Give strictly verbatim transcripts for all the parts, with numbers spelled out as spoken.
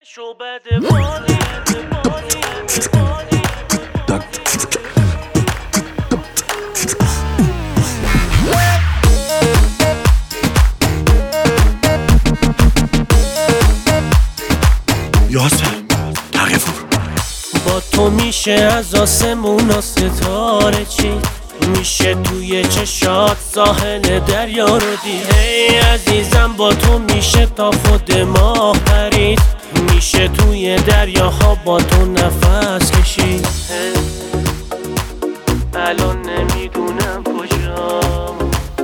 شعبده بازی بازی بازی یاسر تقی‌فور با تو میشه از آسمونا ستاره چید، میشه توی چشات ساحل دریا رو دید. ای عزیزم با تو میشه تا خود ماه پرید، میشه توی دریاها با تو نفس کشید. الان نمیدونم کجام،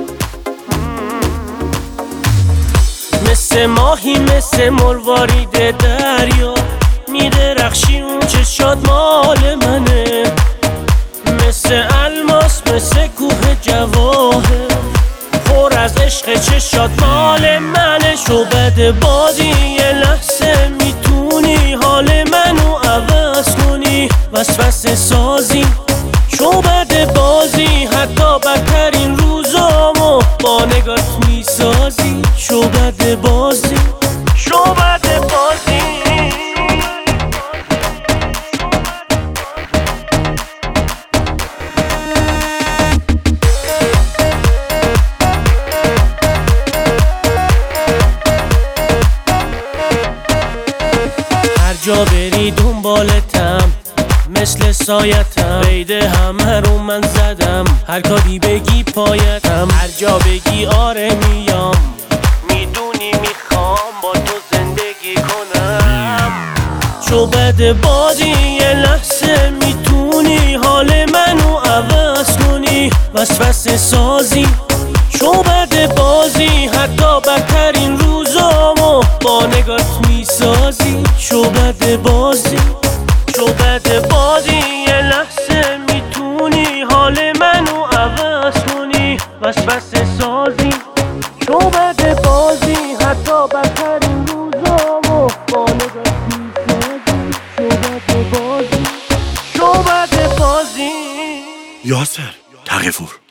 مثل ماهی مثل مروارید دریا میدرخشی، اون چشات مال منه، مثل الماس مثل کوه جواهر پر از عشق چشات مال منه. شعبده بازی یه لحظه میتونی حال منو عوض کنی، وسوسه سازی شعبده بازی، حتی بدترین روزامو با نگات میسازی. شعبده بازی شعبده بازی هر جا بری دنبالتم، مثل سایتم، قید همه رو من زدم، هر کاری بگی پایتم، هر جا بگی آره میام، میدونی میخوام با تو زندگی کنم. شعبده بازی یه لحظه میتونی حال منو عوض کنی، وسوسه سازی شعبده بازی، حتی بدترین روزامو با نگات میسازی. شعبده بازی شعبده بازی یه لحظه میتونی حال منو عوض کنی، وسوسه سازی شعبده بازی، حتی بدترین روزامو با نگات میسازی. شعبده بازی شعبده بازی یاسر تقی‌فور